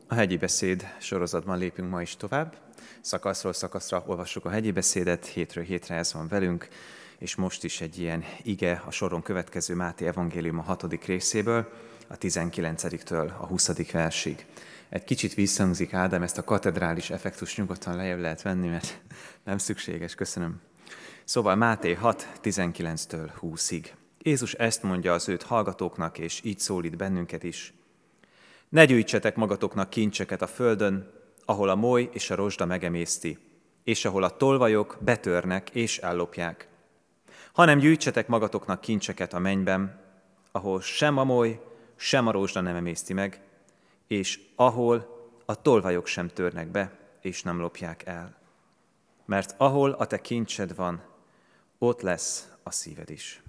A hegyi beszéd sorozatban lépünk ma is tovább. Szakaszról szakaszra olvassuk a hegyi beszédet, hétről hétre ez van velünk, és most is egy ilyen ige a soron következő Máté evangélium a 6. részéből, a 19-től a 20. versig. Egy kicsit visszhangzik, Ádám, ezt a katedrális effektust nyugodtan lejjebb lehet venni, mert nem szükséges, köszönöm. Szóval Máté 6, 19-től 20-ig. Jézus ezt mondja az őt hallgatóknak, és így szólít bennünket is. Ne gyűjtsetek magatoknak kincseket a földön, ahol a moly és a rozsda megemészti, és ahol a tolvajok betörnek és ellopják. Hanem gyűjtsetek magatoknak kincseket a mennyben, ahol sem a moly, sem a rozsda nem emészti meg, és ahol a tolvajok sem törnek be, és nem lopják el. Mert ahol a te kincsed van, ott lesz a szíved is.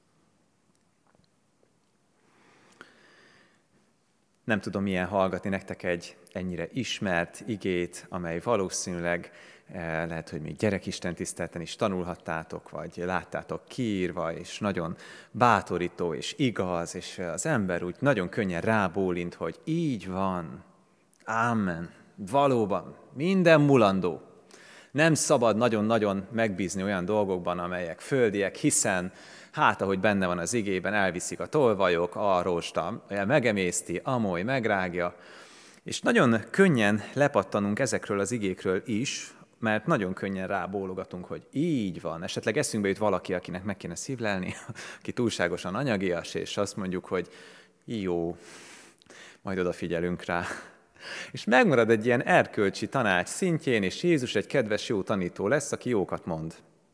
Nem tudom, milyen hallgatni nektek egy ennyire ismert igét, amely valószínűleg lehet, hogy még gyerekistentiszteleten is tanulhattátok, vagy láttátok kiírva, és nagyon bátorító és igaz, és az ember úgy nagyon könnyen rábólint, hogy így van, ámen, valóban, minden mulandó. Nem szabad nagyon-nagyon megbízni olyan dolgokban, amelyek földiek, hiszen ahogy benne van az igében, elviszik a tolvajok, a rozsda megemészti, a moly megrágja, és nagyon könnyen lepattanunk ezekről az igékről is, mert nagyon könnyen rábólogatunk, hogy így van. Esetleg eszünkbe jut valaki, akinek meg kéne szívlelni, aki túlságosan anyagias, és azt mondjuk, hogy jó, majd odafigyelünk rá. És megmarad egy ilyen erkölcsi tanács szintjén, és Jézus egy kedves jó tanító lesz, aki jókat mond.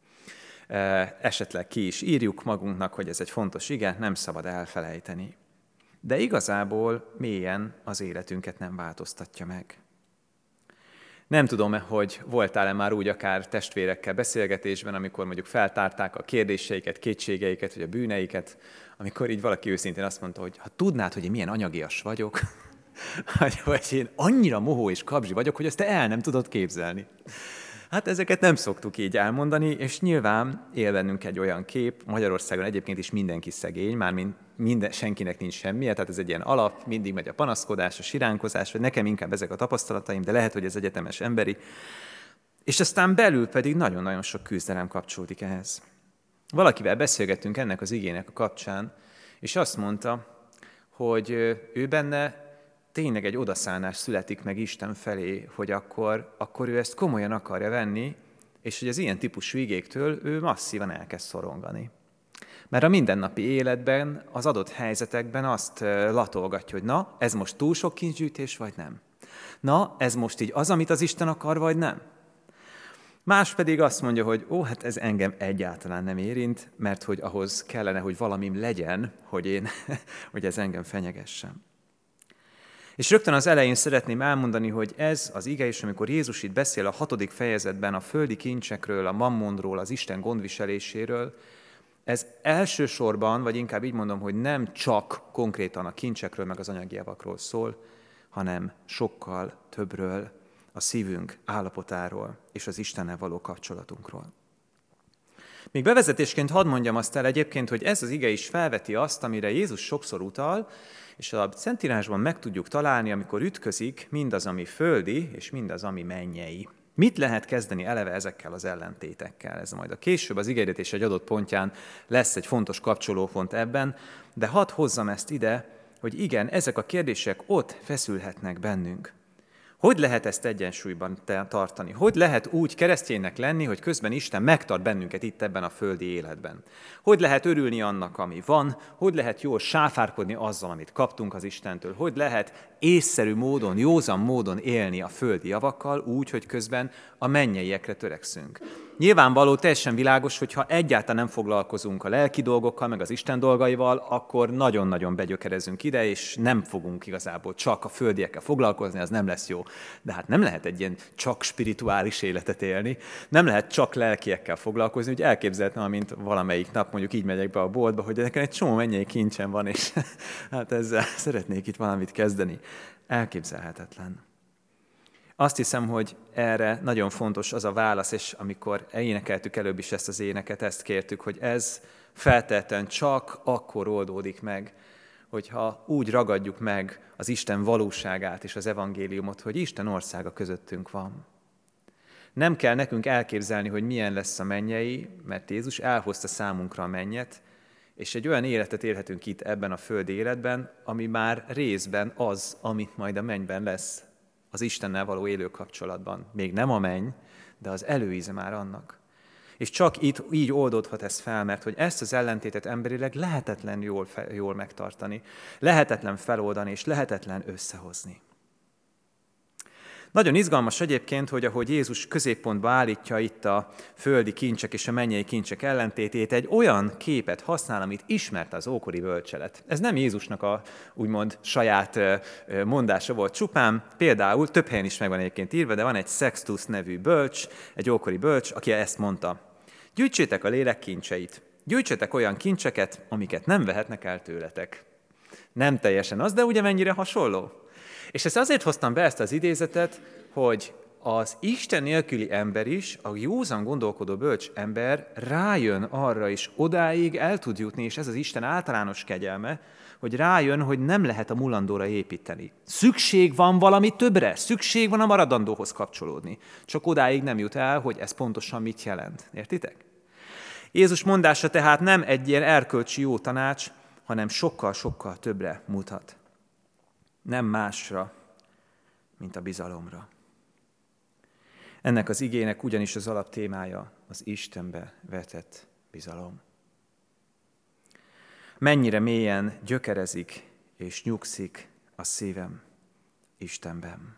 Esetleg ki is írjuk magunknak, hogy ez egy fontos ige, nem szabad elfelejteni. De igazából mélyen az életünket nem változtatja meg. Nem tudom, hogy voltál-e már úgy akár testvérekkel beszélgetésben, amikor mondjuk feltárták a kérdéseiket, kétségeiket, vagy a bűneiket, amikor így valaki őszintén azt mondta, hogy ha tudnád, hogy én milyen anyagias vagyok, vagy én annyira mohó és kabzsi vagyok, hogy ezt te el nem tudod képzelni. Hát ezeket nem szoktuk így elmondani, és nyilván él bennünk egy olyan kép, Magyarországon egyébként is mindenki szegény, mármint senkinek nincs semmije, tehát ez egy ilyen alap, mindig megy a panaszkodás, a siránkozás, vagy nekem inkább ezek a tapasztalataim, de lehet, hogy ez egyetemes emberi. És aztán belül pedig nagyon-nagyon sok küzdelem kapcsolódik ehhez. Valakivel beszélgettünk ennek az igének a kapcsán, és azt mondta, hogy ő benne tényleg egy odaszánás születik meg Isten felé, hogy akkor ő ezt komolyan akarja venni, és hogy az ilyen típusú igéktől ő masszívan elkezd szorongani. Mert a mindennapi életben, az adott helyzetekben azt latolgatja, hogy na, ez most túl sok kincsgyűjtés, vagy nem? Na, ez most így az, amit az Isten akar, vagy nem? Más pedig azt mondja, hogy hát ez engem egyáltalán nem érint, mert hogy ahhoz kellene, hogy valamim legyen, hogy ez engem fenyegessen. És rögtön az elején szeretném elmondani, hogy ez az ige is, amikor Jézus itt beszél a 6. fejezetben a földi kincsekről, a mammonról, az Isten gondviseléséről, ez elsősorban, vagy inkább így mondom, hogy nem csak konkrétan a kincsekről, meg az anyagi javakról szól, hanem sokkal többről, a szívünk állapotáról és az Istennel való kapcsolatunkról. Még bevezetésként hadd mondjam azt el egyébként, hogy ez az ige is felveti azt, amire Jézus sokszor utal, és a Szentírásban meg tudjuk találni, amikor ütközik mindaz, ami földi, és mindaz, ami mennyei. Mit lehet kezdeni eleve ezekkel az ellentétekkel? Ez majd a később az igehirdetés egy adott pontján lesz egy fontos kapcsolópont ebben, de hadd hozzam ezt ide, hogy igen, ezek a kérdések ott feszülhetnek bennünk. Hogy lehet ezt egyensúlyban tartani? Hogy lehet úgy kereszténynek lenni, hogy közben Isten megtart bennünket itt ebben a földi életben? Hogy lehet örülni annak, ami van? Hogy lehet jól sáfárkodni azzal, amit kaptunk az Istentől? Hogy lehet észszerű módon, józan módon élni a földi javakkal úgy, hogy közben a mennyeiekre törekszünk? Nyilvánvaló, teljesen világos, hogy ha egyáltalán nem foglalkozunk a lelki dolgokkal, meg az Isten dolgaival, akkor nagyon-nagyon begyökerezünk ide, és nem fogunk igazából csak a földiekkel foglalkozni, az nem lesz jó. De hát nem lehet egy ilyen csak spirituális életet élni, nem lehet csak lelkiekkel foglalkozni, hogy elképzelhetem, amint valamelyik nap mondjuk így megyek be a boltba, hogy nekem egy csomó mennyei kincsem van, és hát ezzel szeretnék itt valamit kezdeni. Elképzelhetetlen. Azt hiszem, hogy erre nagyon fontos az a válasz, és amikor énekeltük előbb is ezt az éneket, ezt kértük, hogy ez feltétlenül csak akkor oldódik meg, hogyha úgy ragadjuk meg az Isten valóságát és az evangéliumot, hogy Isten országa közöttünk van. Nem kell nekünk elképzelni, hogy milyen lesz a mennyei, mert Jézus elhozta számunkra a mennyet, és egy olyan életet élhetünk itt ebben a földi életben, ami már részben az, amit majd a mennyben lesz az Istennel való élő kapcsolatban. Még nem a menny, de az előíze már annak. És csak itt így oldódhat ez fel, mert hogy ezt az ellentétet emberileg lehetetlen jól megtartani, lehetetlen feloldani és lehetetlen összehozni. Nagyon izgalmas egyébként, hogy ahogy Jézus középpontba állítja itt a földi kincsek és a mennyei kincsek ellentétét, egy olyan képet használ, amit ismert az ókori bölcselet. Ez nem Jézusnak a úgymond saját mondása volt csupán, például több helyen is megvan egyébként írva, de van egy Sextus nevű bölcs, egy ókori bölcs, aki ezt mondta: gyűjtsétek a lélek kincseit, gyűjtsétek olyan kincseket, amiket nem vehetnek el tőletek. Nem teljesen az, de ugye mennyire hasonló? És ezt azért hoztam be ezt az idézetet, hogy az Isten nélküli ember is, a józan gondolkodó bölcs ember rájön arra is, odáig el tud jutni, és ez az Isten általános kegyelme, hogy rájön, hogy nem lehet a mulandóra építeni. Szükség van valami többre, szükség van a maradandóhoz kapcsolódni. Csak odáig nem jut el, hogy ez pontosan mit jelent. Értitek? Jézus mondása tehát nem egy ilyen erkölcsi jó tanács, hanem sokkal-sokkal többre mutat. Nem másra, mint a bizalomra. Ennek az igének ugyanis az alaptémája az Istenbe vetett bizalom. Mennyire mélyen gyökerezik és nyugszik a szívem Istenben.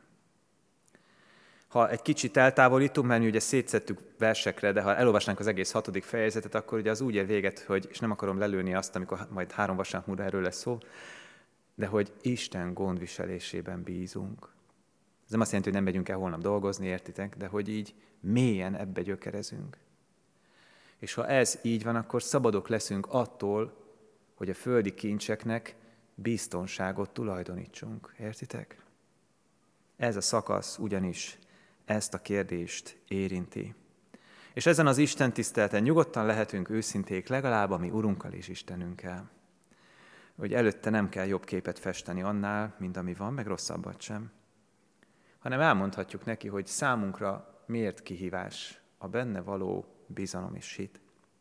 Ha egy kicsit eltávolítunk, mert mi ugye szétszettük versekre, de ha elolvasnánk az egész 6. fejezetet, akkor ugye az úgy ér véget, hogy, és nem akarom lelőni azt, amikor majd 3 vasárnap múlva erről lesz szó, de hogy Isten gondviselésében bízunk. Ez nem azt jelenti, hogy nem megyünk el holnap dolgozni, értitek, de hogy így mélyen ebbe gyökerezünk. És ha ez így van, akkor szabadok leszünk attól, hogy a földi kincseknek biztonságot tulajdonítsunk. Értitek? Ez a szakasz ugyanis ezt a kérdést érinti. És ezen az Isten tiszteleten nyugodtan lehetünk őszinték legalább a mi Urunkkal és Istenünkkel. Hogy előtte nem kell jobb képet festeni annál, mint ami van, meg rosszabbat sem. Hanem elmondhatjuk neki, hogy számunkra miért kihívás a benne való bizalom és hit.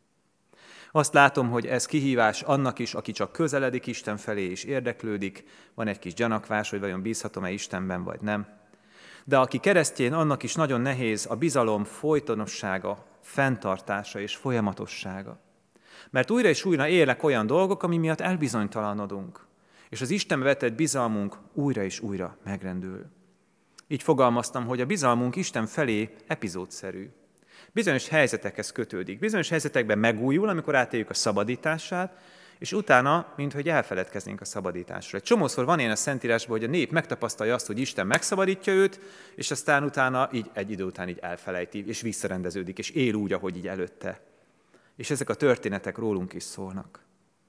Azt látom, hogy ez kihívás annak is, aki csak közeledik Isten felé és érdeklődik, van egy kis gyanakvás, hogy vajon bízhatom-e Istenben, vagy nem. De aki keresztény, annak is nagyon nehéz a bizalom folytonossága, fenntartása és folyamatossága. Mert újra és újra élnek olyan dolgok, ami miatt elbizonytalanodunk, és az Istenbe vetett bizalmunk újra és újra megrendül. Így fogalmaztam, hogy a bizalmunk Isten felé epizódszerű. Bizonyos helyzetekhez kötődik. Bizonyos helyzetekben megújul, amikor átéljük a szabadítását, és utána, minthogy elfeledkeznénk a szabadításról. Egy csomószor van ilyen a Szentírásban, hogy a nép megtapasztalja azt, hogy Isten megszabadítja őt, és aztán utána így egy idő után így elfelejti, és visszarendeződik, és él úgy, ahogy így előtte. És ezek a történetek rólunk is szólnak.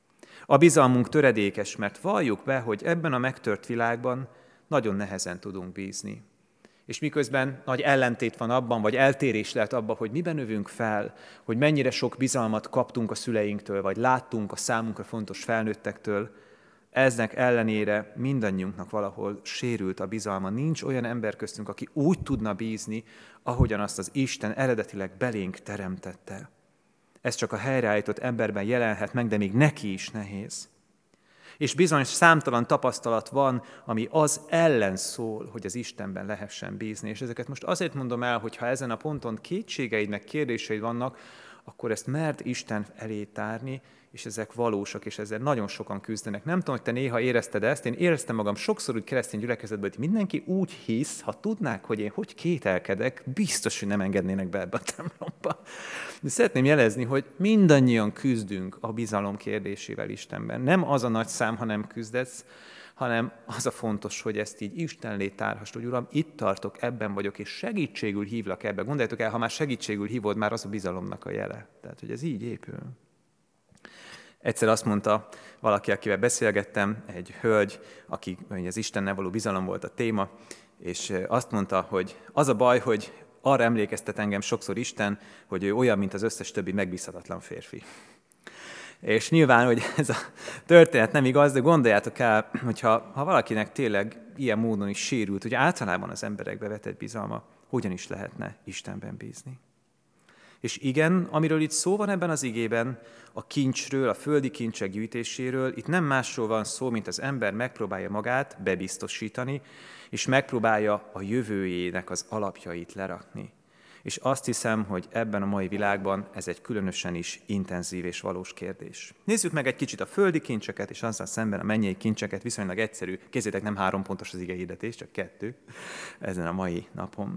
A bizalmunk töredékes, mert valljuk be, hogy ebben a megtört világban nagyon nehezen tudunk bízni. És miközben nagy ellentét van abban, vagy eltérés lehet abban, hogy miben növünk fel, hogy mennyire sok bizalmat kaptunk a szüleinktől, vagy láttunk a számunkra fontos felnőttektől, eznek ellenére mindannyiunknak valahol sérült a bizalma. Nincs olyan ember köztünk, aki úgy tudna bízni, ahogyan azt az Isten eredetileg belénk teremtette. Ez csak a helyreállított emberben jelenhet meg, de még neki is nehéz. És bizonyos számtalan tapasztalat van, ami az ellen szól, hogy az Istenben lehessen bízni. És ezeket most azért mondom el, hogy ha ezen a ponton kétségeid meg kérdéseid vannak, akkor ezt merd Isten elé tárni, és ezek valósak, és ezzel nagyon sokan küzdenek. Nem tudom, hogy te néha érezted ezt, én éreztem magam sokszor úgy keresztény gyülekezetben, hogy mindenki úgy hisz, ha tudnák, hogy én hogy kételkedek, biztos, hogy nem engednének be ebbe a templomba. De szeretném jelezni, hogy mindannyian küzdünk a bizalom kérdésével Istenben. Nem az a nagy szám, ha nem küzdesz, hanem az a fontos, hogy ezt így Isten elé tárhassd, hogy Uram, itt tartok, ebben vagyok, és segítségül hívlak ebbe. Gondoljátok el, ha már segítségül hívod, már az a bizalomnak a jele. Tehát, hogy ez így épül. Egyszer azt mondta valaki, akivel beszélgettem, egy hölgy, aki az Istennel való bizalom volt a téma, és azt mondta, hogy az a baj, hogy arra emlékeztet engem sokszor Isten, hogy ő olyan, mint az összes többi megbízhatatlan férfi. És nyilván, hogy ez a történet nem igaz, de gondoljátok el, hogyha valakinek tényleg ilyen módon is sérült, hogy általában az emberekbe vetett bizalma, hogyan is lehetne Istenben bízni. És igen, amiről itt szó van ebben az igében, a kincsről, a földi kincsek gyűjtéséről, itt nem másról van szó, mint az ember megpróbálja magát bebiztosítani, és megpróbálja a jövőjének az alapjait lerakni. És azt hiszem, hogy ebben a mai világban ez egy különösen is intenzív és valós kérdés. Nézzük meg egy kicsit a földi kincseket, és azzal szemben a mennyei kincseket, viszonylag egyszerű. Kézzétek, nem 3 pontos az igehirdetés, csak 2 ezen a mai napon.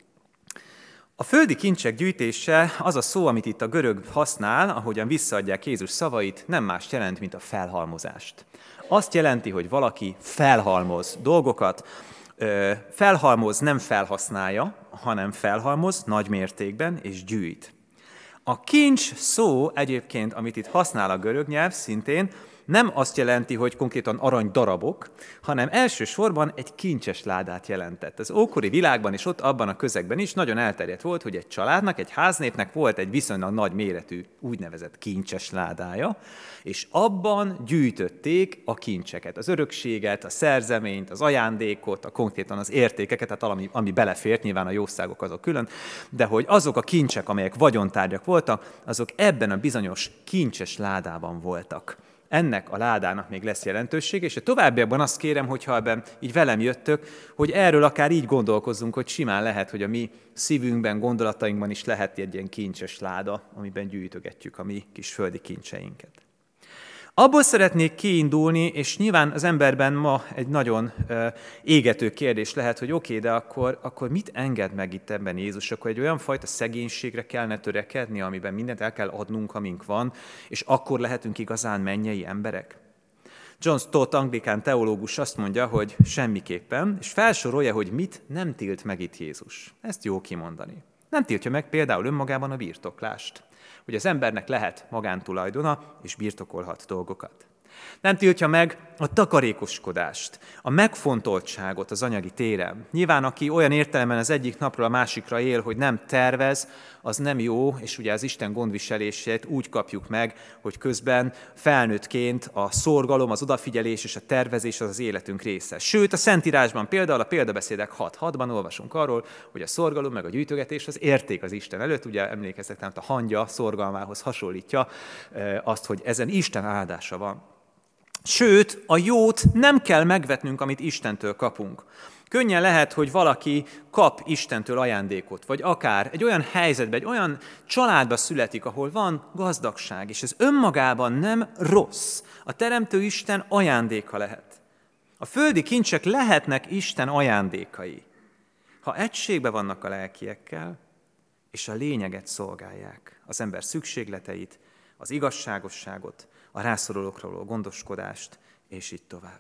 A földi kincsek gyűjtése, az a szó, amit itt a görög használ, ahogyan visszaadják Jézus szavait, nem más jelent, mint a felhalmozást. Azt jelenti, hogy valaki felhalmoz dolgokat, felhalmoz nem felhasználja, hanem felhalmoz nagy mértékben és gyűjt. A kincs szó egyébként, amit itt használ a görög nyelv szintén, nem azt jelenti, hogy konkrétan aranydarabok, hanem elsősorban egy kincses ládát jelentett. Az ókori világban és ott abban a közegben is nagyon elterjedt volt, hogy egy családnak, egy háznépnek volt egy viszonylag nagy méretű úgynevezett kincses ládája, és abban gyűjtötték a kincseket, az örökséget, a szerzeményt, az ajándékot, konkrétan az értékeket, tehát ami belefért, nyilván a jószágok azok külön, de hogy azok a kincsek, amelyek vagyontárgyak voltak, azok ebben a bizonyos kincses ládában voltak. Ennek a ládának még lesz jelentőség, és a továbbiakban azt kérem, hogyha ebben így velem jöttök, hogy erről akár így gondolkozzunk, hogy simán lehet, hogy a mi szívünkben, gondolatainkban is lehet egy ilyen kincses láda, amiben gyűjtögetjük a mi kis földi kincseinket. Abból szeretnék kiindulni, és nyilván az emberben ma egy nagyon égető kérdés lehet, hogy oké, de akkor mit enged meg itt ebben Jézus? Akkor egy olyan fajta szegénységre kellene törekedni, amiben mindent el kell adnunk, amink van, és akkor lehetünk igazán mennyei emberek? John Stott, anglikán teológus azt mondja, hogy semmiképpen, és felsorolja, hogy mit nem tilt meg itt Jézus. Ezt jó kimondani. Nem tiltja meg például önmagában a birtoklást, hogy az embernek lehet magántulajdona, és birtokolhat dolgokat. Nem tiltja meg a takarékoskodást, a megfontoltságot az anyagi téren. Nyilván, aki olyan értelemben az egyik napról a másikra él, hogy nem tervez, az nem jó, és ugye az Isten gondviselését úgy kapjuk meg, hogy közben felnőttként a szorgalom, az odafigyelés és a tervezés az életünk része. Sőt, a Szentírásban például a példabeszédek 6.6-ban olvasunk arról, hogy a szorgalom meg a gyűjtögetés az érték az Isten előtt. Ugye emlékeztek, tehát a hangya szorgalmához hasonlítja azt, hogy ezen Isten áldása van. Sőt, a jót nem kell megvetnünk, amit Istentől kapunk. Könnyen lehet, hogy valaki kap Istentől ajándékot, vagy akár egy olyan helyzetben, egy olyan családba születik, ahol van gazdagság, és ez önmagában nem rossz. A Teremtő Isten ajándéka lehet. A földi kincsek lehetnek Isten ajándékai, ha egységben vannak a lelkiekkel, és a lényeget szolgálják, az ember szükségleteit, az igazságosságot, a rászorulókról való gondoskodást, és így tovább.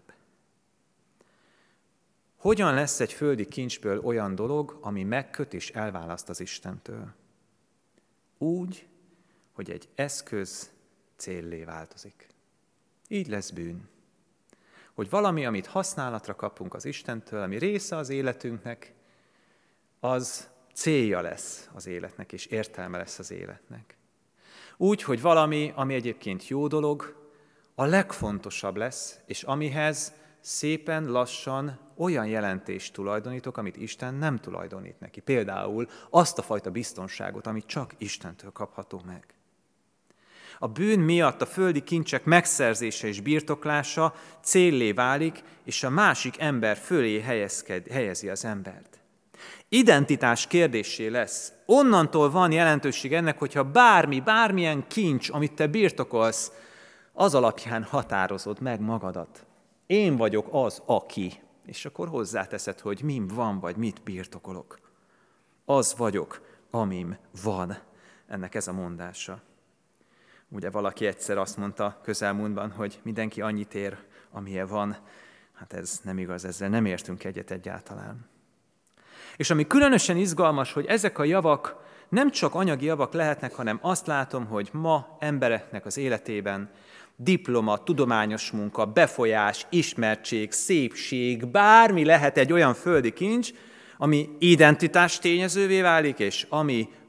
Hogyan lesz egy földi kincsből olyan dolog, ami megköt és elválaszt az Istentől? Úgy, hogy egy eszköz céllé változik. Így lesz bűn. Hogy valami, amit használatra kapunk az Istentől, ami része az életünknek, az célja lesz az életnek, és értelme lesz az életnek. Úgy, hogy valami, ami egyébként jó dolog, a legfontosabb lesz, és amihez szépen lassan olyan jelentést tulajdonítok, amit Isten nem tulajdonít neki. Például azt a fajta biztonságot, amit csak Istentől kapható meg. A bűn miatt a földi kincsek megszerzése és birtoklása céllé válik, és a másik ember fölé helyezi az embert. Identitás kérdésé lesz. Onnantól van jelentőség ennek, hogyha bármilyen kincs, amit te birtokolsz, az alapján határozod meg magadat. Én vagyok az, aki. És akkor hozzáteszed, hogy mim van, vagy mit birtokolok. Az vagyok, amim van. Ennek ez a mondása. Ugye valaki egyszer azt mondta közelmúltban, hogy mindenki annyit ér, amilyen van. Hát ez nem igaz, ezzel nem értünk egyet egyáltalán. És ami különösen izgalmas, hogy ezek a javak nem csak anyagi javak lehetnek, hanem azt látom, hogy ma embereknek az életében diploma, tudományos munka, befolyás, ismertség, szépség, bármi lehet egy olyan földi kincs, ami identitás tényezővé válik, és ami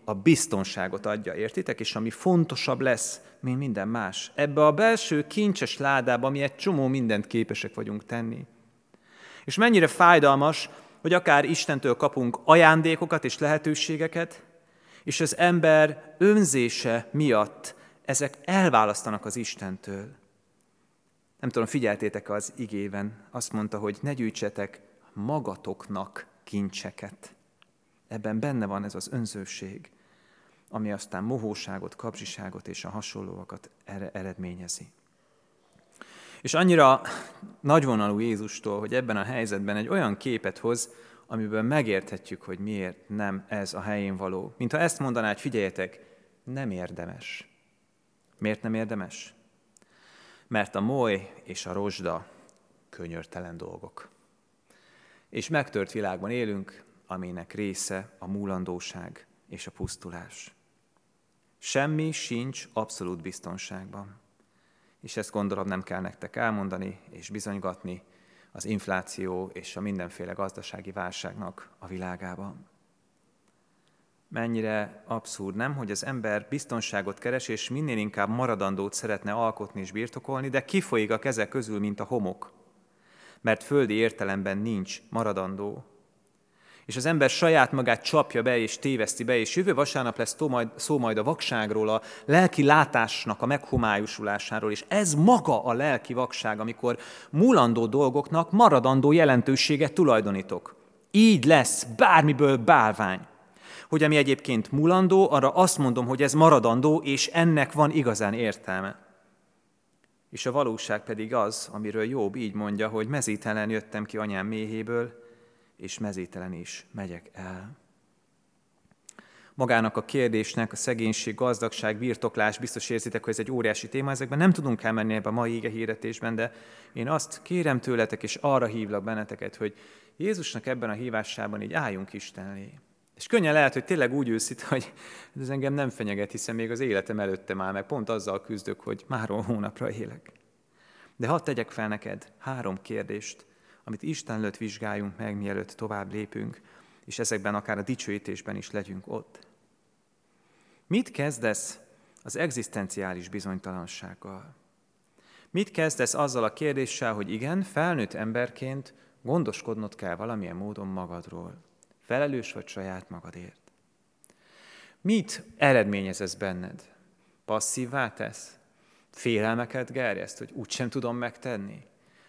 a biztonságot adja, értitek? És ami fontosabb lesz, mint minden más. Ebbe a belső kincses ládába mi egy csomó mindent képesek vagyunk tenni. És mennyire fájdalmas, hogy akár Istentől kapunk ajándékokat és lehetőségeket, és az ember önzése miatt ezek elválasztanak az Istentől. Nem tudom, figyeltétek az igében, azt mondta, hogy ne gyűjtsetek magatoknak kincseket. Ebben benne van ez az önzőség, ami aztán mohóságot, kapzsiságot és a hasonlóakat eredményezi. És annyira nagyvonalú Jézustól, hogy ebben a helyzetben egy olyan képet hoz, amiből megérthetjük, hogy miért nem ez a helyén való. Mintha ezt mondaná, hogy figyeljetek, nem érdemes. Miért nem érdemes? Mert a moly és a rozsda könyörtelen dolgok. És megtört világban élünk, aminek része a múlandóság és a pusztulás. Semmi sincs abszolút biztonságban. És ezt gondolom nem kell nektek elmondani és bizonygatni az infláció és a mindenféle gazdasági válságnak a világában. Mennyire abszurd, nem, hogy az ember biztonságot keres, és minél inkább maradandót szeretne alkotni és birtokolni, de kifolyik a kezek közül, mint a homok, mert földi értelemben nincs maradandó. És az ember saját magát csapja be és téveszti be, és jövő vasárnap lesz szó majd a vakságról, a lelki látásnak a meghomályosulásáról, és ez maga a lelki vakság, amikor múlandó dolgoknak maradandó jelentőséget tulajdonítok. Így lesz bármiből bálvány. Hogy ami egyébként múlandó, arra azt mondom, hogy ez maradandó, és ennek van igazán értelme. És a valóság pedig az, amiről Jobb így mondja, hogy mezítelen jöttem ki anyám méhéből, és mezítelen is megyek el. Magának a kérdésnek, a szegénység, gazdagság, birtoklás, biztos érzitek, hogy ez egy óriási téma, ezekben nem tudunk elmenni ebbe a mai igehirdetésben, de én azt kérem tőletek, és arra hívlak benneteket, hogy Jézusnak ebben a hívásában így álljunk Isten elé. És könnyen lehet, hogy tényleg úgy őszít, hogy ez engem nem fenyeget, hiszen még az életem előttem áll, meg pont azzal küzdök, hogy már hónapra élek. De hadd tegyek fel neked 3 kérdést, amit Isten előtt vizsgáljunk meg, mielőtt tovább lépünk, és ezekben akár a dicsőítésben is legyünk ott. Mit kezdesz az egzisztenciális bizonytalansággal? Mit kezdesz azzal a kérdéssel, hogy igen, felnőtt emberként gondoskodnod kell valamilyen módon magadról? Felelős vagy saját magadért? Mit eredményez ez benned? Passzívvá tesz? Félelmeket gerjeszt, hogy úgysem tudom megtenni?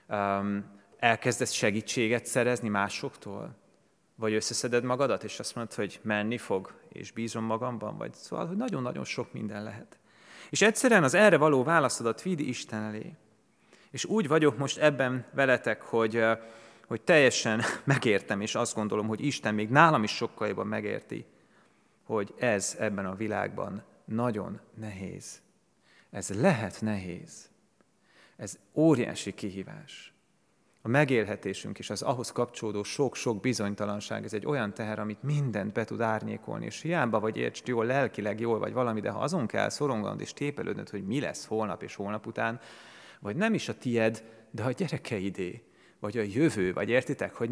Elkezdesz segítséget szerezni másoktól? Vagy összeszeded magadat, és azt mondod, hogy menni fog, és bízom magamban? Vagy szóval, hogy nagyon-nagyon sok minden lehet. És egyszerűen az erre való válaszodat vidd Isten elé. És úgy vagyok most ebben veletek, hogy teljesen megértem, és azt gondolom, hogy Isten még nálam is sokkal jobban megérti, hogy ez ebben a világban nagyon nehéz. Ez lehet nehéz. Ez óriási kihívás. A megélhetésünk és az ahhoz kapcsolódó sok-sok bizonytalanság, ez egy olyan teher, amit mindent be tud árnyékolni, és hiába vagy értsd jól, lelkileg jól vagy valami, de ha azon kell szoronganod és tépelődnöd, hogy mi lesz holnap és holnap után, vagy nem is a tied, de a gyerekeidé, vagy a jövő, vagy értitek, hogy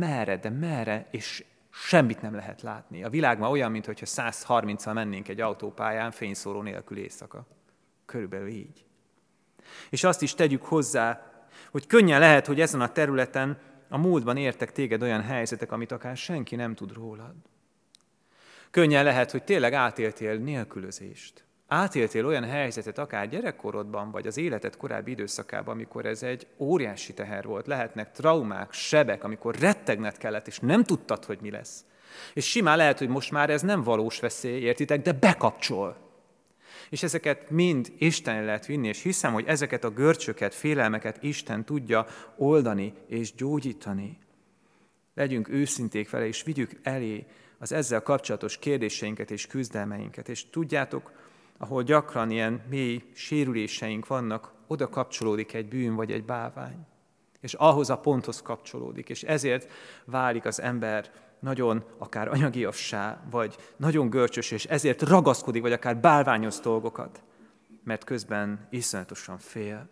merre, és semmit nem lehet látni. A világ ma olyan, mintha 130-al mennénk egy autópályán, fényszóró nélkül éjszaka. Körülbelül így. És azt is tegyük hozzá, hogy könnyen lehet, hogy ezen a területen a múltban értek téged olyan helyzetek, amit akár senki nem tud rólad. Könnyen lehet, hogy tényleg átéltél nélkülözést. Átéltél olyan helyzetet akár gyerekkorodban, vagy az életed korábbi időszakában, amikor ez egy óriási teher volt. Lehetnek traumák, sebek, amikor rettegned kellett, és nem tudtad, hogy mi lesz. És simán lehet, hogy most már ez nem valós veszély, értitek, de bekapcsol. És ezeket mind Isten lehet vinni, és hiszem, hogy ezeket a görcsöket, félelmeket Isten tudja oldani és gyógyítani. Legyünk őszinték vele, és vigyük elé az ezzel kapcsolatos kérdéseinket és küzdelmeinket. És tudjátok, ahol gyakran ilyen mély sérüléseink vannak, oda kapcsolódik egy bűn vagy egy bálvány. És ahhoz a ponthoz kapcsolódik, és ezért válik az ember nagyon akár anyagiassá, vagy nagyon görcsös, és ezért ragaszkodik, vagy akár bálványoz dolgokat, mert közben iszonyatosan fél.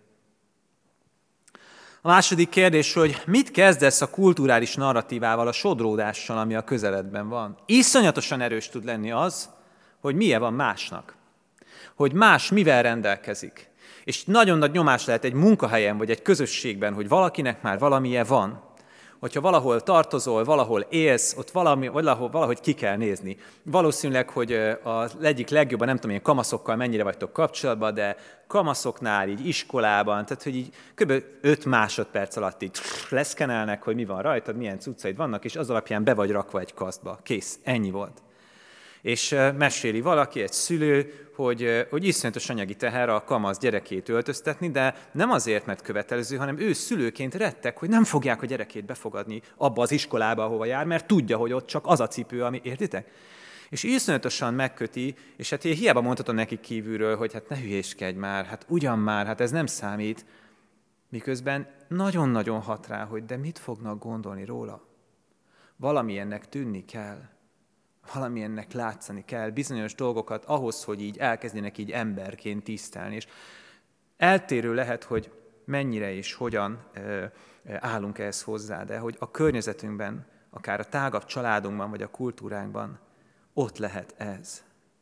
A második kérdés, hogy mit kezdesz a kulturális narratívával, a sodródással, ami a közeledben van? Iszonyatosan erős tud lenni az, hogy milyen van másnak. Hogy más mivel rendelkezik. És nagyon nagy nyomás lehet egy munkahelyen, vagy egy közösségben, hogy valakinek már valamilyen van. Hogyha valahol tartozol, valahol élsz, ott valahogy ki kell nézni. Valószínűleg, hogy az egyik legjobban, nem tudom, ilyen kamaszokkal mennyire vagytok kapcsolatban, de kamaszoknál, így iskolában, tehát hogy így kb. 5 másodperc alatt így leszkenelnek, hogy mi van rajtad, milyen cuccaid vannak, és az alapján be vagy rakva egy kasztba. Kész, ennyi volt. És meséli valaki, egy szülő, hogy iszonyatos anyagi teher a kamasz gyerekét öltöztetni, de nem azért, mert követelező, hanem ő szülőként rettek, hogy nem fogják a gyerekét befogadni abba az iskolába, ahova jár, mert tudja, hogy ott csak az a cipő, ami, értitek? És iszonyatosan megköti, és hát én hiába mondhatom nekik kívülről, hogy hát ne hülyéskedj már, hát ugyan már, hát ez nem számít, miközben nagyon-nagyon hat rá, hogy de mit fognak gondolni róla? Valamilyennek tűnni kell. Valamilyennek látszani kell, bizonyos dolgokat ahhoz, hogy így elkezdjenek így emberként tisztelni. És eltérő lehet, hogy mennyire és hogyan állunk ehhez hozzá, de hogy a környezetünkben, akár a tágabb családunkban, vagy a kultúránkban ott lehet ez.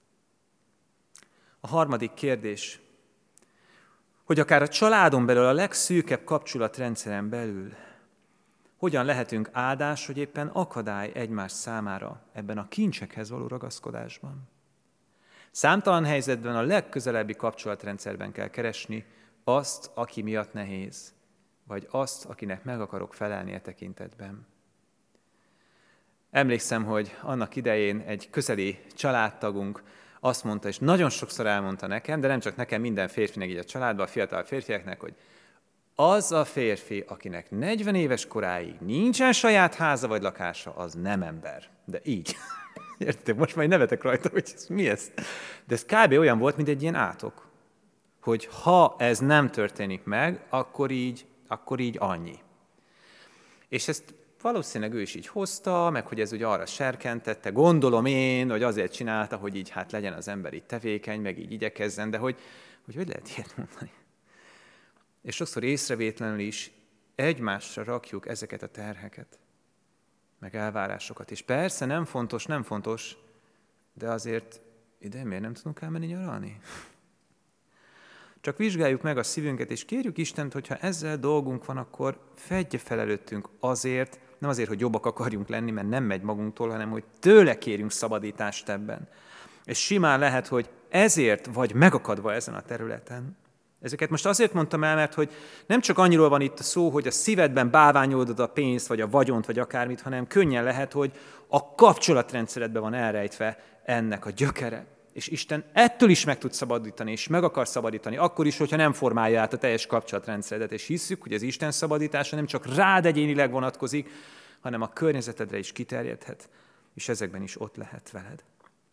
A harmadik kérdés, hogy akár a családon belül, a legszűkebb kapcsolatrendszeren belül hogyan lehetünk áldás, hogy éppen akadály egymás számára ebben a kincsekhez való ragaszkodásban. Számtalan helyzetben a legközelebbi kapcsolatrendszerben kell keresni azt, aki miatt nehéz, vagy azt, akinek meg akarok felelni e tekintetben. Emlékszem, hogy annak idején egy közeli családtagunk azt mondta, és nagyon sokszor elmondta nekem, de nem csak nekem, minden férfinek így a családban, a fiatal férfiaknak, hogy az a férfi, akinek 40 éves koráig nincsen saját háza vagy lakása, az nem ember. De így. Értitek, most már nevetek rajta, hogy mi ez? De ez kb. Olyan volt, mint egy ilyen átok. Hogy ha ez nem történik meg, akkor így annyi. És ezt valószínűleg ő is így hozta, meg hogy ez ugye arra serkentette, gondolom én, hogy azért csinálta, hogy így hát legyen az ember így tevékeny, meg így igyekezzen, de hogy lehet ilyet mondani? És sokszor észrevétlenül is egymásra rakjuk ezeket a terheket, meg elvárásokat. És persze nem fontos, de azért ide miért nem tudunk elmenni nyaralni? Csak vizsgáljuk meg a szívünket, és kérjük Istent, hogyha ezzel dolgunk van, akkor fedje fel előttünk azért, nem azért, hogy jobbak akarjunk lenni, mert nem megy magunktól, hanem hogy tőle kérjünk szabadítást ebben. És simán lehet, hogy ezért vagy megakadva ezen a területen. Ezeket most azért mondtam el, mert hogy nem csak annyiról van itt a szó, hogy a szívedben bálványoldod a pénzt, vagy a vagyont, vagy akármit, hanem könnyen lehet, hogy a kapcsolatrendszeredben van elrejtve ennek a gyökere. És Isten ettől is meg tud szabadítani, és meg akar szabadítani, akkor is, hogyha nem formálja át a teljes kapcsolatrendszeredet. És hisszük, hogy az Isten szabadítása nem csak rád egyénileg vonatkozik, hanem a környezetedre is kiterjedhet, és ezekben is ott lehet veled.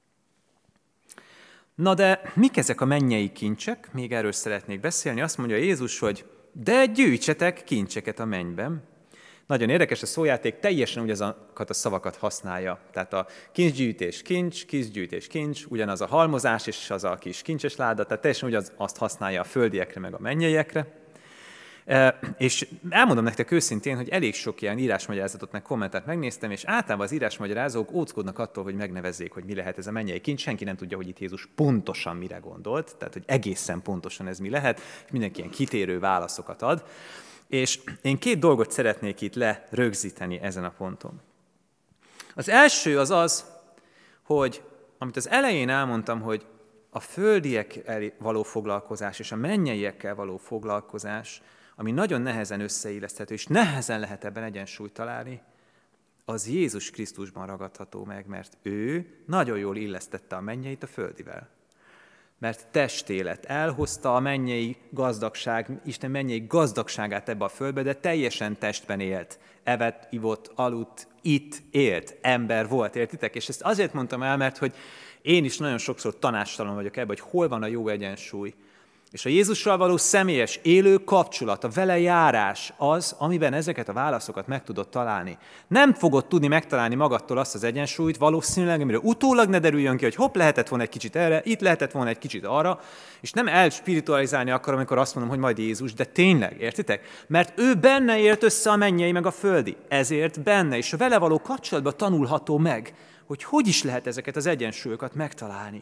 Na de mik ezek a mennyei kincsek? Még erről szeretnék beszélni. Azt mondja Jézus, hogy de gyűjtsetek kincseket a mennyben. Nagyon érdekes, a szójáték teljesen ugyanazokat a szavakat használja. Tehát a kincsgyűjtés kincs, ugyanaz a halmozás, és az a kis kincses láda, tehát teljesen azt használja a földiekre, meg a mennyeiekre. És elmondom nektek őszintén, hogy elég sok ilyen írásmagyarázatot, meg kommentát megnéztem, és általában az írásmagyarázók óckodnak attól, hogy megnevezzék, hogy mi lehet ez a mennyei kincs. Senki nem tudja, hogy itt Jézus pontosan mire gondolt, tehát hogy egészen pontosan ez mi lehet, és mindenki ilyen kitérő válaszokat ad. És én 2 dolgot szeretnék itt lerögzíteni ezen a ponton. Az első az, hogy amit az elején elmondtam, hogy a földiekkel való foglalkozás és a mennyeiekkel való foglalkozás, ami nagyon nehezen összeilleszthető, és nehezen lehet ebben egyensúlyt találni, az Jézus Krisztusban ragadható meg, mert ő nagyon jól illesztette a mennyeit a földivel. Mert testélet elhozta a mennyei gazdagság, Isten mennyei gazdagságát ebbe a földbe, de teljesen testben élt. Evett, ivott, aludt, itt élt, ember volt, értitek? És ezt azért mondtam el, mert hogy én is nagyon sokszor tanácstalan vagyok ebben, hogy hol van a jó egyensúly. És a Jézussal való személyes, élő kapcsolat, a vele járás az, amiben ezeket a válaszokat meg tudod találni. Nem fogod tudni megtalálni magadtól azt az egyensúlyt, valószínűleg, amire utólag ne derüljön ki, hogy hopp, lehetett volna egy kicsit erre, itt lehetett volna egy kicsit arra, és nem elspiritualizálni akarom, amikor azt mondom, hogy majd Jézus, de tényleg, értitek? Mert ő benne élt össze a mennyei meg a földi, ezért benne, és a vele való kapcsolatban tanulható meg, hogy is lehet ezeket az egyensúlyokat megtalálni.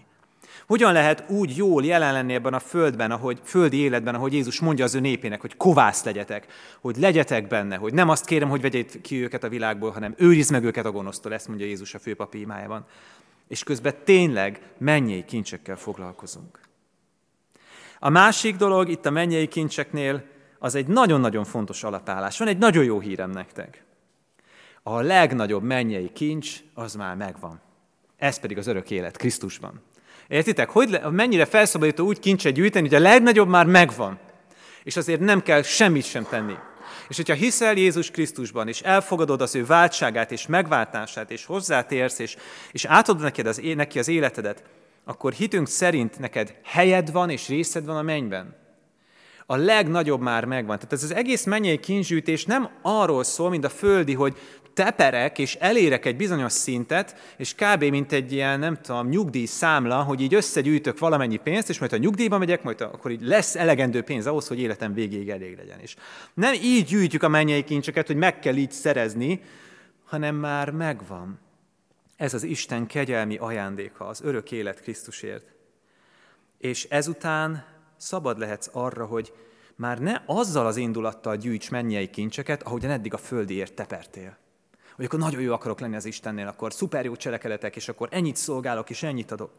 Hogyan lehet úgy jól jelen lenni ebben a földi életben, ahogy Jézus mondja az ő népének, hogy kovász legyetek, hogy legyetek benne, hogy nem azt kérem, hogy vegyék ki őket a világból, hanem őrizd meg őket a gonosztól, ezt mondja Jézus a főpapi imájában. És közben tényleg mennyei kincsekkel foglalkozunk. A másik dolog itt a mennyei kincseknél, az egy nagyon-nagyon fontos alapállás. Van egy nagyon jó hírem nektek. A legnagyobb mennyei kincs, az már megvan. Ez pedig az örök élet Krisztusban. Értitek? Mennyire felszabadító úgy kincset gyűjteni, hogy a legnagyobb már megvan. És azért nem kell semmit sem tenni. És hogyha hiszel Jézus Krisztusban, és elfogadod az ő váltságát és megváltását, és hozzátérsz, és átadod neki az életedet, akkor hitünk szerint neked helyed van, és részed van a mennyben. A legnagyobb már megvan. Tehát ez az egész mennyei kincsgyűjtés nem arról szól, mint a földi, hogy teperek, és elérek egy bizonyos szintet, és kb. Mint egy ilyen, nem tudom, nyugdíjszámla, hogy így összegyűjtök valamennyi pénzt, és majd ha nyugdíjba megyek, majd akkor így lesz elegendő pénz ahhoz, hogy életem végéig elég legyen is. Nem így gyűjtjük a mennyei kincseket, hogy meg kell így szerezni, hanem már megvan. Ez az Isten kegyelmi ajándéka, az örök élet Krisztusért. És ezután szabad lehetsz arra, hogy már ne azzal az indulattal gyűjts mennyei kincseket, ahogyan eddig a földiért tepertél. Hogy akkor nagyon jó akarok lenni az Istennél, akkor szuper jó cselekedetek, és akkor ennyit szolgálok, és ennyit adok.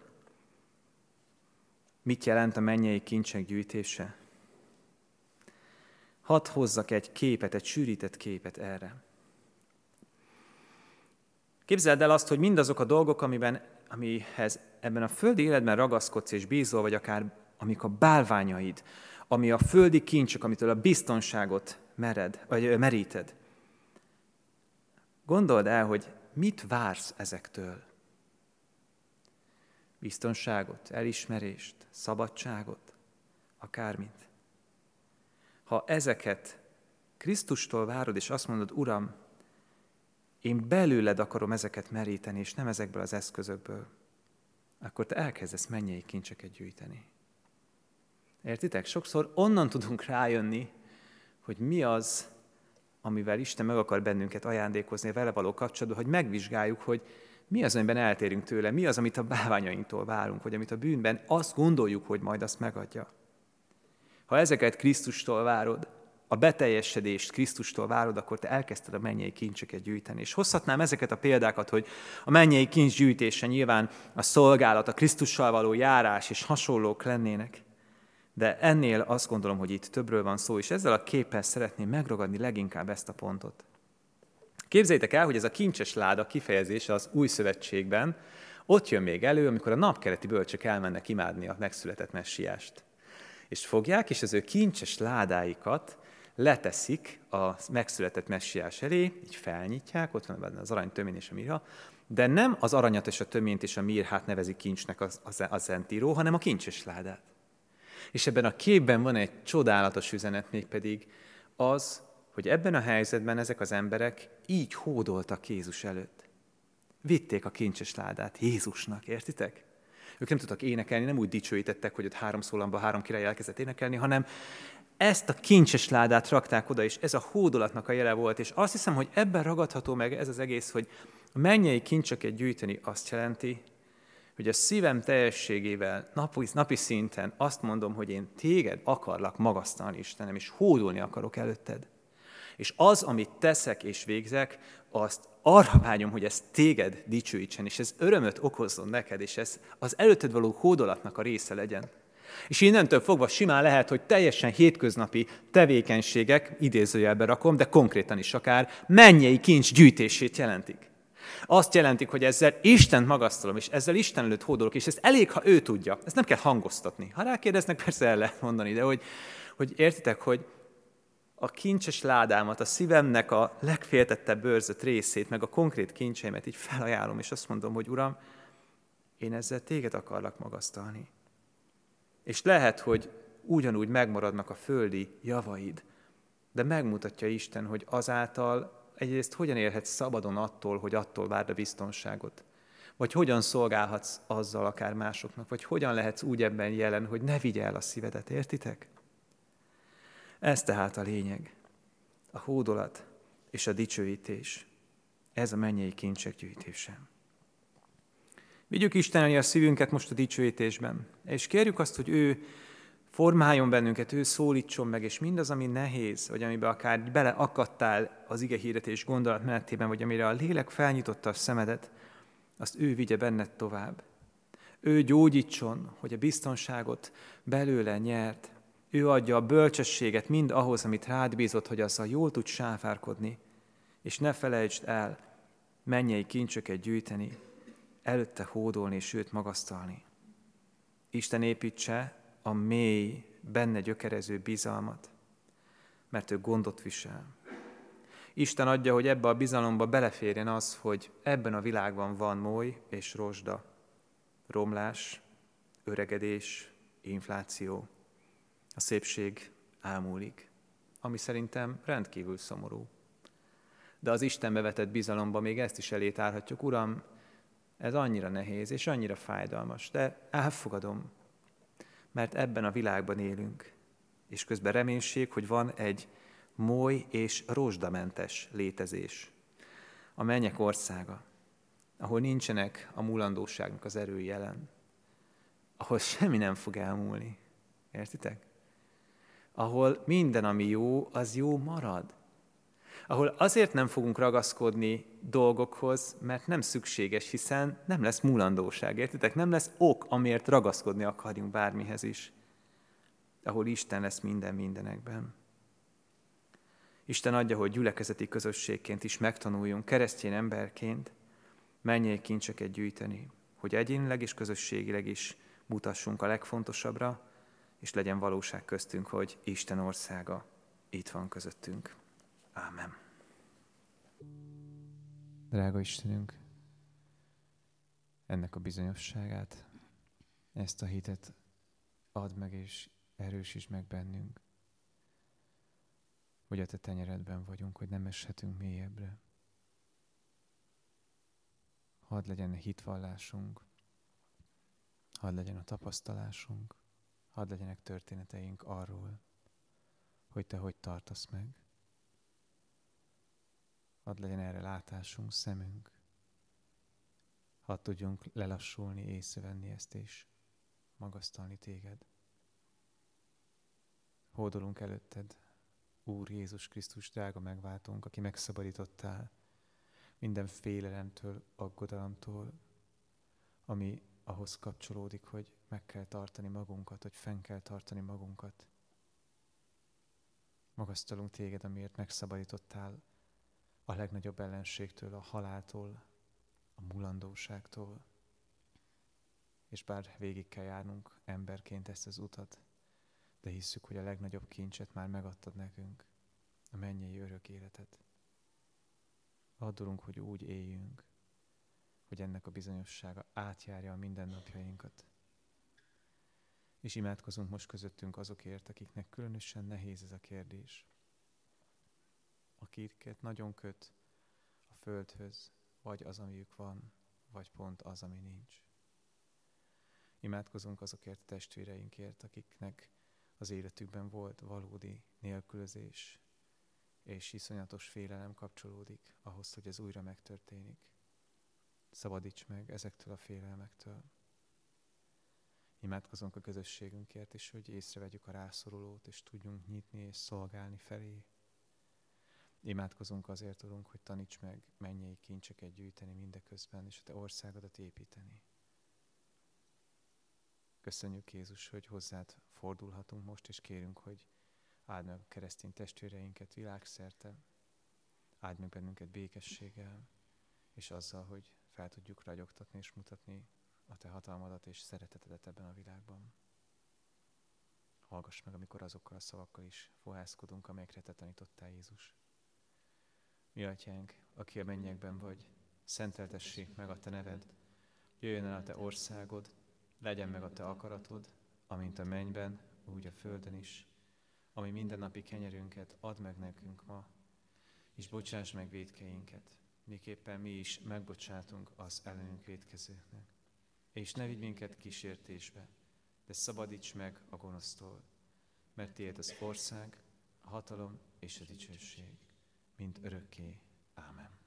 Mit jelent a mennyei kincsek gyűjtése? Hadd hozzak egy képet, egy sűrített képet erre. Képzeld el azt, hogy mindazok a dolgok, amihez ebben a földi életben ragaszkodsz és bízol, vagy akár amik a bálványaid, ami a földi kincsek, amitől a biztonságot meríted. Gondold el, hogy mit vársz ezektől. Biztonságot, elismerést, szabadságot, akármit. Ha ezeket Krisztustól várod, és azt mondod, Uram, én belőled akarom ezeket meríteni, és nem ezekből az eszközökből, akkor te elkezdesz mennyei kincseket gyűjteni. Értitek? Sokszor onnan tudunk rájönni, hogy mi az, amivel Isten meg akar bennünket ajándékozni a vele való kapcsolatban, hogy megvizsgáljuk, hogy mi az, amiben eltérünk tőle, mi az, amit a bálványainktól várunk, vagy amit a bűnben azt gondoljuk, hogy majd azt megadja. Ha ezeket Krisztustól várod, a beteljesedést Krisztustól várod, akkor te elkezdted a mennyei kincseket gyűjteni. És hozhatnám ezeket a példákat, hogy a mennyei kincs gyűjtése nyilván a szolgálat, a Krisztussal való járás és hasonlók lennének. De ennél azt gondolom, hogy itt többről van szó, és ezzel a képpel szeretném megragadni leginkább ezt a pontot. Képzeljétek el, hogy ez a kincses láda kifejezés az Új Szövetségben ott jön még elő, amikor a napkeleti bölcsök elmennek imádni a megszületett messiást. És fogják, és az ő kincses ládáikat leteszik a megszületett messiás elé, így felnyitják, ott van benne az arany, tömény és a mirha, de nem az aranyat és a töményt és a mirhát nevezi kincsnek a Szentíró, hanem a kincses ládát. És ebben a képben van egy csodálatos üzenet, mégpedig az, hogy ebben a helyzetben ezek az emberek így hódoltak Jézus előtt. Vitték a kincses ládát Jézusnak, értitek? Ők nem tudtak énekelni, nem úgy dicsőítettek, hogy ott 3 szólamban 3 király elkezdett énekelni, hanem ezt a kincses ládát rakták oda, és ez a hódolatnak a jele volt. És azt hiszem, hogy ebben ragadható meg ez az egész, hogy a mennyei kincseket gyűjteni azt jelenti, hogy a szívem teljességével napi szinten azt mondom, hogy én téged akarlak magasztalni, Istenem, és hódolni akarok előtted. És az, amit teszek és végzek, azt arra vágyom, hogy ez téged dicsőítsen, és ez örömöt okozzon neked, és ez az előtted való hódolatnak a része legyen. És innentől fogva simán lehet, hogy teljesen hétköznapi tevékenységek, idézőjelbe rakom, de konkrétan is akár, mennyei kincs gyűjtését jelentik. Azt jelentik, hogy ezzel Istent magasztalom, és ezzel Isten előtt hódolok, és ez elég, ha ő tudja. Ezt nem kell hangoztatni. Ha rákérdeznek, persze el lehet mondani, de hogy értitek, hogy a kincses ládámat, a szívemnek a legféltettebb őrzött részét, meg a konkrét kincseimet így felajánlom, és azt mondom, hogy Uram, én ezzel téged akarlak magasztalni. És lehet, hogy ugyanúgy megmaradnak a földi javaid, de megmutatja Isten, hogy azáltal egyrészt hogyan élhetsz szabadon attól, hogy attól várd a biztonságot, vagy hogyan szolgálhatsz azzal akár másoknak, vagy hogyan lehetsz úgy ebben jelen, hogy ne vigye el a szívedet, értitek? Ez tehát a lényeg, a hódolat és a dicsőítés. Ez a mennyei kincsek gyűjtése. Vigyük Isten elé a szívünket most a dicsőítésben, és kérjük azt, hogy ő formáljon bennünket, ő szólítson meg, és mindaz, ami nehéz, vagy amiben akár beleakadtál az igehirdetés gondolatmenetében, vagy amire a lélek felnyitotta a szemedet, azt ő vigye benned tovább. Ő gyógyítson, hogy a biztonságot belőle nyert. Ő adja a bölcsességet mind ahhoz, amit rád bízott, hogy azzal jól tudj sáfárkodni. És ne felejtsd el mennyei kincsöket gyűjteni, előtte hódolni és őt magasztalni. Isten építse a mély, benne gyökerező bizalmat, mert ő gondot visel. Isten adja, hogy ebbe a bizalomba beleférjen az, hogy ebben a világban van moly és rozsda, romlás, öregedés, infláció. A szépség elmúlik, ami szerintem rendkívül szomorú. De az Istenbe vetett bizalomba még ezt is elétárhatjuk. Uram, ez annyira nehéz és annyira fájdalmas, de elfogadom, mert ebben a világban élünk, és közben reménység, hogy van egy moly és rozsdamentes létezés. A mennyek országa, ahol nincsenek a múlandóságnak az erői jelen, ahol semmi nem fog elmúlni. Értitek? Ahol minden, ami jó, az jó marad. Ahol azért nem fogunk ragaszkodni dolgokhoz, mert nem szükséges, hiszen nem lesz múlandóság, értitek? Nem lesz ok, amiért ragaszkodni akarjunk bármihez is. Ahol Isten lesz minden mindenekben. Isten adja, hogy gyülekezeti közösségként is megtanuljunk, keresztény emberként mennyei kincseket gyűjteni, hogy egyénileg és közösségileg is mutassunk a legfontosabbra, és legyen valóság köztünk, hogy Isten országa itt van közöttünk. Ámen. Drága Istenünk, ennek a bizonyosságát, ezt a hitet add meg és erősítsd meg bennünk, hogy a Te tenyeredben vagyunk, hogy nem eshetünk mélyebbre. Hadd legyen a hitvallásunk, hadd legyen a tapasztalásunk, hadd legyenek történeteink arról, hogy Te hogy tartasz meg. Hadd legyen erre látásunk, szemünk. Hadd tudjunk lelassulni, észrevenni ezt és magasztalni Téged. Hódolunk előtted, Úr Jézus Krisztus, drága megváltónk, aki megszabadítottál minden félelemtől, aggodalomtól, ami ahhoz kapcsolódik, hogy meg kell tartani magunkat, hogy fenn kell tartani magunkat. Magasztalunk Téged, amiért megszabadítottál a legnagyobb ellenségtől, a haláltól, a mulandóságtól. És bár végig kell járnunk emberként ezt az utat, de hisszük, hogy a legnagyobb kincset már megadtad nekünk, a mennyei örök életet. Addulunk, hogy úgy éljünk, hogy ennek a bizonyossága átjárja a mindennapjainkat. És imádkozunk most közöttünk azokért, akiknek különösen nehéz ez a kérdés. Akiket nagyon köt a földhöz, vagy az, amiük van, vagy pont az, ami nincs. Imádkozunk azokért a testvéreinkért, akiknek az életükben volt valódi nélkülözés, és iszonyatos félelem kapcsolódik ahhoz, hogy ez újra megtörténik. Szabadíts meg ezektől a félelmektől. Imádkozunk a közösségünkért is, hogy észrevegyük a rászorulót, és tudjunk nyitni és szolgálni felé. Imádkozunk azért, Urunk, hogy taníts meg mennyei kincseket gyűjteni mindeközben, és a Te országodat építeni. Köszönjük, Jézus, hogy hozzád fordulhatunk most, és kérünk, hogy áld meg a keresztény testvéreinket világszerte, áld meg bennünket békességgel, és azzal, hogy fel tudjuk ragyogtatni és mutatni a Te hatalmadat és szeretetedet ebben a világban. Hallgass meg, amikor azokkal a szavakkal is fohászkodunk, amelyekre Te tanítottál, Jézus. Mi Atyánk, aki a mennyekben vagy, szenteltessék meg a Te neved, jöjjön el a Te országod, legyen meg a Te akaratod, amint a mennyben, úgy a földön is. Ami mindennapi kenyerünket add meg nekünk ma, és bocsáss meg vétkeinket, miképpen mi is megbocsátunk az ellenünk vétkezőknek. És ne vigy minket kísértésbe, de szabadíts meg a gonosztól, mert Tiéd az ország, a hatalom és a dicsőség, mint örökké. Ámen.